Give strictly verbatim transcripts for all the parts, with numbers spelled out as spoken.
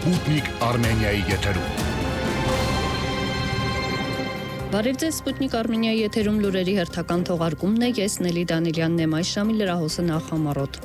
Սպուտնիկ Արմենիայի եթերում։ Բարև ձեզ, Սպուտնիկ Արմենիայի եթերում լուրերի հերթական թողարկումն է, ես Նելի Դանիելյանն եմ, այս ժամի լրահոսը նախամարոտ։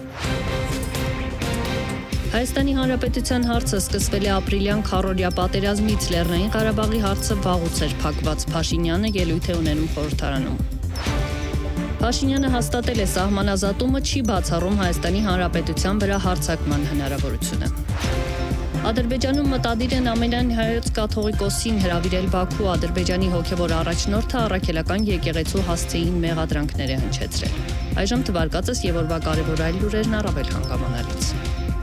Հայաստանի Հանրապետության հարցը սկսվել է ապրիլյան քառօրյա պատերազմից, Լեռնային Ղարաբաղի հարցը վաղուց էր փակված, Փաշինյանը ելույթ է ունենում խորհրդարանում։ Փաշինյանը հաստատել է սահմանազատումը չի բացառում Հայաստանի Հանրապետության վրա հարձակման հնարավորությունը։ Ադրբեջանում մտադիր են ամենայն հայոց կաթողիկոսին հրավիրել Բաքու, Ադրբեջանի հոգևոր առաջնորդը առաքելական եկեղեցու հասցեին մեղադրանքներ է հնչեցրել։ Այժմ թվարկածս եւ օրվա կարևոր այլ լուրերն առավել հանգամանալից։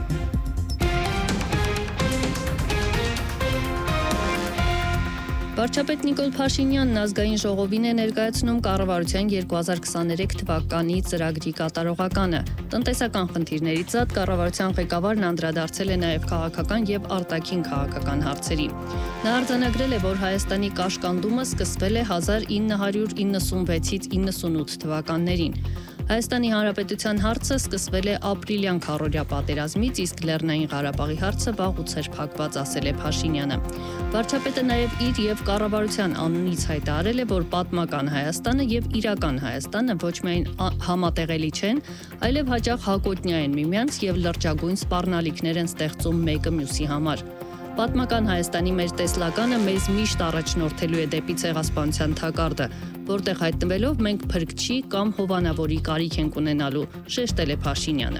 Վարչապետ Նիկոլ Փաշինյանն ազգային ժողովին է ներկայացնում կառավարության երկու հազար քսաներեք թվականի ծրագրի կատարողականը։ Տնտեսական խնդիրներից զատ կառավարության ղեկավարն անդրադարձել է նաև քաղաքական եւ արտաքին քաղաքական հարցերի։ Նա արձանագրել է, որ Հայաստանի կաշկանդումը սկսվել է հազար ինը հարյուր իննսունվեցից իննսունութ թվականներին։ Հայաստանի Հանրապետության հարցը սկսվել է ապրիլյան քառօրյա պատերազմից, իսկ Լեռնային Ղարաբաղի հարցը վաղուց էր փակված, ասել է Փաշինյանը։ Վարչապետը նաև իր եւ կառավարության անունից հայտարարել է, որ պատմական Հայաստանը եւ իրական Հայաստանը ոչ միայն համատեղելի չեն, այլև հաճախ հակոտնյա են միմյանց եւ լրջագույն սպառնալիքներ են ստեղծում մեկը մյուսի համար։ Պատմական Հայաստանի մեր տեսլականը մեզ միշտ առաջնորդելու է դեպի ցեղասպանության թակարդը, որտեղ հայտնվելով մենք փրկչի կամ հովանավորի կարիք ենք ունենալու, շեշտել է Փաշինյանը։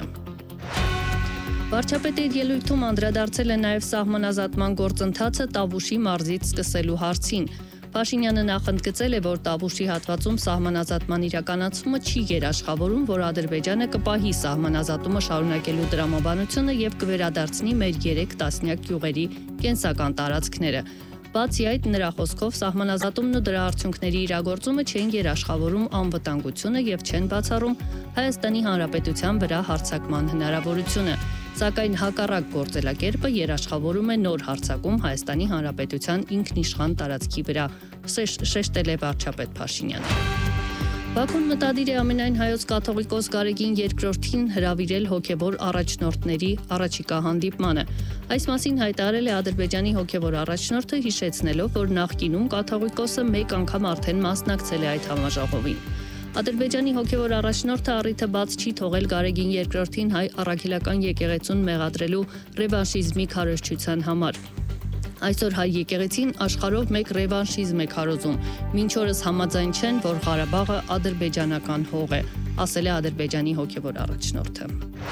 Վարչապետը իր ելույթում անդրադարձել է նաև սահմանազատման գործընթացը Տավուշի մարզից սկսելու հարցին։ Փաշինյանը նախընդգծել է, որ Տավուշի հատվածում սահմանազատման իրականացումը չի երաշխավորում, որ Ադրբեջանը կպահի սահմանազատումը շարունակելու տրամաբանությունը եւ կվերադարձնի մեր երեք տասնյակ գյուղերի կենսական տարածքները։ Բացի այդ, նրա խոսքով սահմանազատումն ու դրա արդյունքների իրագործումը չեն երաշխավորում անվտանգությունը եւ չեն բացառում Հայաստանի Հանրապետության վրա հարձակման հնարավորությունը։ Սակայն հակառակ գործելակերպը երաշխավորում է նոր հարձակում Հայաստանի Հանրապետության ինքնիշխան տարածքի վրա, շեշտել է վարչապետ Փաշինյանը։ Բաքուն մտադիր է ամենայն հայոց կաթողիկոս Գարեգին երկրորդին հրավիրել հոգևոր առաջնորդների առաջիկա հանդիպմանը։ Այս մասին հայտարարել է Ադրբեջանի հոգևոր առաջնորդը, հիշեցնելով, որ նախկինում կաթողիկոսը մեկ անգամ արդեն մասնակցել է այդ համաժողովին։ Ադրբեջանի հոգևոր առաջնորդը առիթը բաց չի թողել Գարեգին երկրորդին հայ առաքելական եկեղեցուն մեղադրելու ռևանշիզմի քարոզչության համար։ Այսօր հայ եկեղեցին աշխարհով մեկ ռևանշիզմ է քարոզում, մինչ օրս համաձայն չեն, որ Ղարաբաղը ադրբեջանական հող է, ասել է Ադրբեջանի հոգևոր առաջնորդը։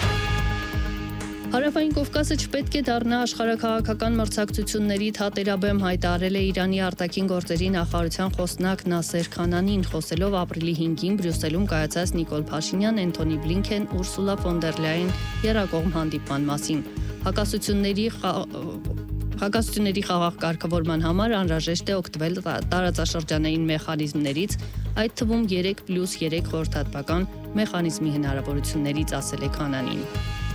Հարավային Կովկասը չպետք է դառնա աշխարհաքաղաքական մրցակցությունների թատերաբեմ, հայտարարել է Իրանի արտաքին գործերի նախարարության խոսնակ Նասեր Քանանին, խոսելով ապրիլի հինգին Բրյուսելում կայացած Նիկոլ Փաշինյան, Էնթոնի Բլինքեն, Ուրսուլա ֆոն դեր Լայեն երակողմ հանդիպման մասին։ Հակասությունների Հակասությունների խաղաղ կարգավորման համար անհրաժեշտ է օգտվել տարածաշրջանային մեխանիզմներից, այդ թվում երեք պլյուս երեք խորհրդատվական մեխանիզմի հնարավորություններից, ասել է Քանանին։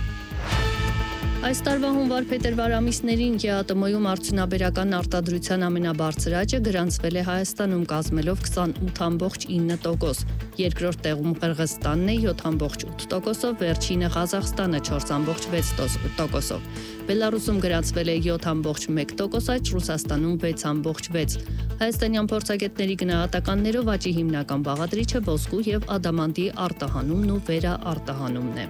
Այս տարվա հունվար-փետրվար ամիսներին ԵԱՏՄ-ում արդյունաբերական արտադրության ամենաբարձր աճը գրանցվել է Հայաստանում, կազմելով քսանութ ամբողջ ինը տոկոս, երկրորդ տեղում Qırğızstanն է յոթ ամբողջ ութ տոկոսով, վերջինը Ղազախստանը չորս ամբողջ վեց տոկոսով։ Բելարուսում գրանցվել է յոթ ամբողջ մեկ տոկոս աճ, Ռուսաստանում վեց ամբողջ վեց։ Հայաստանյան փորձագետների գնահատականներով աճի հիմնական բաղադրիչը ոսկու եւ ադամանդի արտահանումն ու վերաարտահանումն է։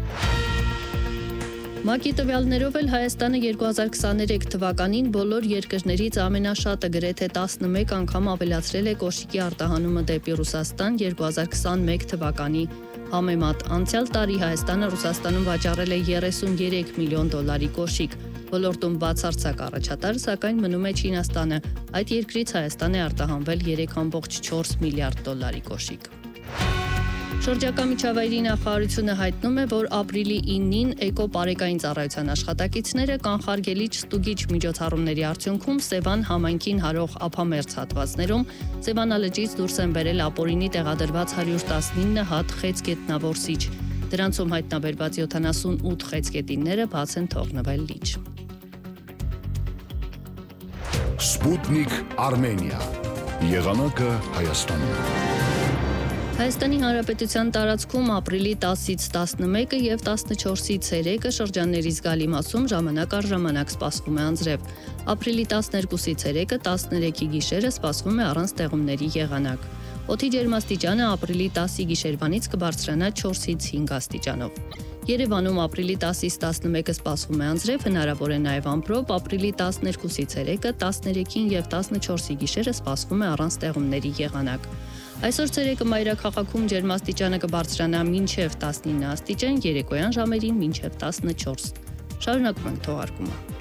ՄԱԿ-ի տվյալներով էլ Հայաստանը երկու հազար քսաներեք թվականին բոլոր երկրներից ամենաշատը գրեթե տասնմեկ անգամ ավելացրել է կոշիկի արտահանումը դեպի Ռուսաստան երկու հազար քսանմեկ թվականի համեմատ։ Անցյալ տարի Հայաստանը Ռուսաստանում վաճառել է երեսուներեք միլիոն դոլարի կոշիկ։ Ոլորտում բացարձակ առաջատար, սակայն մնում է Չինաստանը։ Այդ երկրից Հայաստան է արտահանվել երեք ամբողջ չորս միլիարդ դոլարի կոշիկ։ Շրջակա միջավայրի նախարարությունը հայտնում է, որ ապրիլի ինին էկո-պարեկային ծառայության աշխատակիցները կանխարգելիչ ստուգիչ միջոցառումների արդյունքում Սևան համայնքին հարող ափամերձ հատվածներում Սևան լճից դուրս են բերել ապօրինի տեղադրված հարյուր տասնինը հատ խեցգետնավորսիչ։ Դրանցում հայտնաբերված յոթանասունութ խեցգետինները բաց են թողնվել լիճ։ Սպուտնիկ Արմենիա, եղանակը Հայաստանում։ Հայաստանի Հանրապետության տարածքում ապրիլի տասից տասնմեկը եւ տասնչորսից ցերեկը շրջանների զգալի մասում ժամանակ առ ժամանակ սպասվում է անձրև։ Ապրիլի տասներկուսից ցերեկը տասներեքի գիշերը սպասվում է առանց տեղումների եղանակ։ Օդի ջերմաստիճանը ապրիլի տասի գիշերվանից կբարձրանա չորսից հինգ աստիճանով։ Երևանում ապրիլի տասից տասնմեկը սպասվում է անձրև, հնարավոր է նաև ամպրոպ, ապրիլի տասներկուսից ցերեկը տասներեքին եւ տասնչորսի գիշերը սպասվում է առանց տեղումների եղանակ։ Այսօր ցերեկը մայրաքաղաքում ջերմաստիճանը կբարձրանա մինչև տասնինը աստիճան, երեկոյան ժամերին մինչև տասնչորս։ Շարունակում ենք թողարկումը։